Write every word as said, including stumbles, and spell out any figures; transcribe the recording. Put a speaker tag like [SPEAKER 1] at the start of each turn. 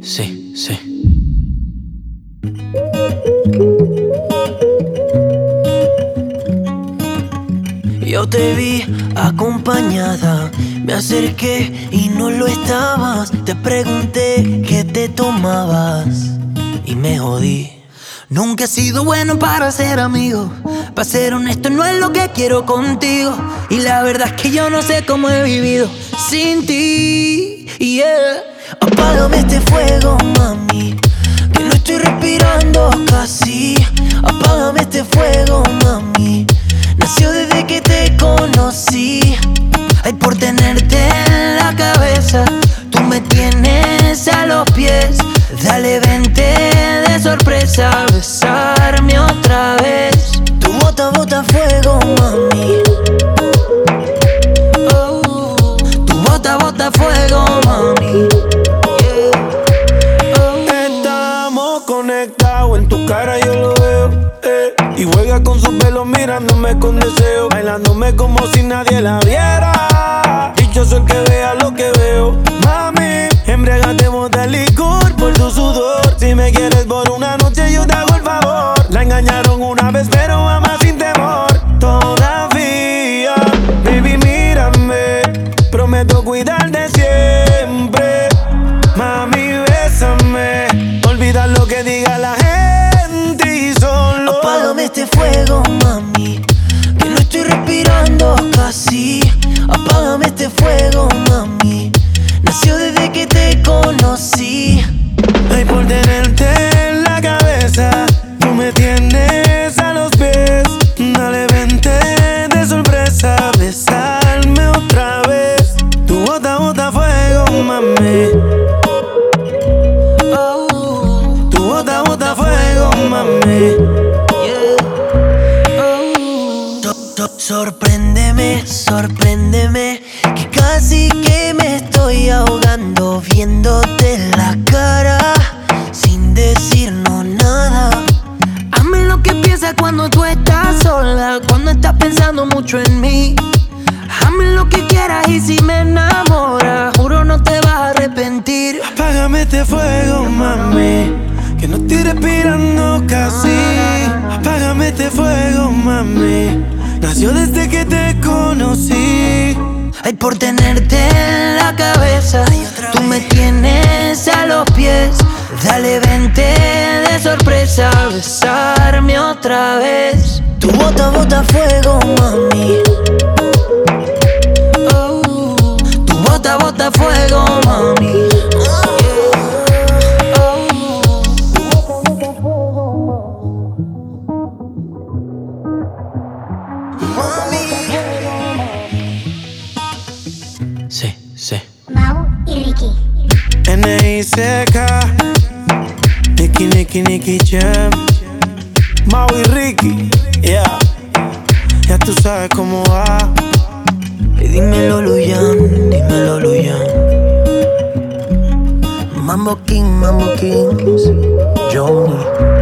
[SPEAKER 1] sí, sí. Yo te vi acompañada, me acerqué y no lo estabas. Te pregunté qué te tomabas y me jodí. Nunca he sido bueno para ser amigo, para ser honesto no es lo que quiero contigo. Y la verdad es que yo no sé cómo he vivido sin ti, yeah. Apágame este fuego, mami, que no estoy respirando casi. Apágame este fuego, mami, nació desde que te conocí. Ay, por tenerte en la cabeza, tú me tienes a los pies. Dale, vente de sorpresa a besarme otra vez. Tu bota, bota fuego, mami. Oh, tu bota, bota fuego, mami. Yeah. Oh.
[SPEAKER 2] Estamos conectados, en tu cara yo lo veo, eh. Y juega con sus pelos mirándome con deseo, bailándome como si nadie la viera. Dichoso el que vea lo que veo. Mami, embriagatemos de licor por tu sudor. Si me quieres por una noche yo te hago el favor. La engañaron una vez pero ama sin temor. Todavía, baby mírame, prometo cuidarte siempre. Mami bésame, olvida lo que diga la gente y solo
[SPEAKER 1] apágame este fuego, mami, que no estoy respirando casi. Apágame este fuego, mami, nació desde que te conocí.
[SPEAKER 2] Ay, por tenerte en la cabeza, tú me tienes a los pies. Dale, vente de sorpresa, besarme otra vez. Tu bota, bota fuego, mami.
[SPEAKER 1] Oh,
[SPEAKER 2] Tu bota, bota fuego, mami.
[SPEAKER 1] yeah. Oh, so, so, sorpréndeme, sorpréndeme, que casi que me estoy ahogando viéndote la cara sin decirnos nada. Hazme lo que piensas cuando tú estás sola, cuando estás pensando mucho en mí. Hazme lo que quieras y si me enamoras, juro no te vas a arrepentir.
[SPEAKER 2] Apágame este fuego, mami, que no estoy respirando casi. Apágame este fuego, mami, nació desde que te conocí.
[SPEAKER 1] Ay, por tenerte en la cabeza, tú me tienes a los pies. Dale, vente de sorpresa a besarme otra vez. Tu bota, bota fuego, mami. Oh, tu bota, bota fuego, mami. Sí, sí.
[SPEAKER 3] Mau y Ricky.
[SPEAKER 2] N I C K, Nicky, Nicky, Nicky Jam, Mau y Ricky, yeah. Ya tú sabes cómo va.
[SPEAKER 1] Y dímelo, Luyan, dímelo, Luyan. Mambo King, Mambo Kings, Johnny.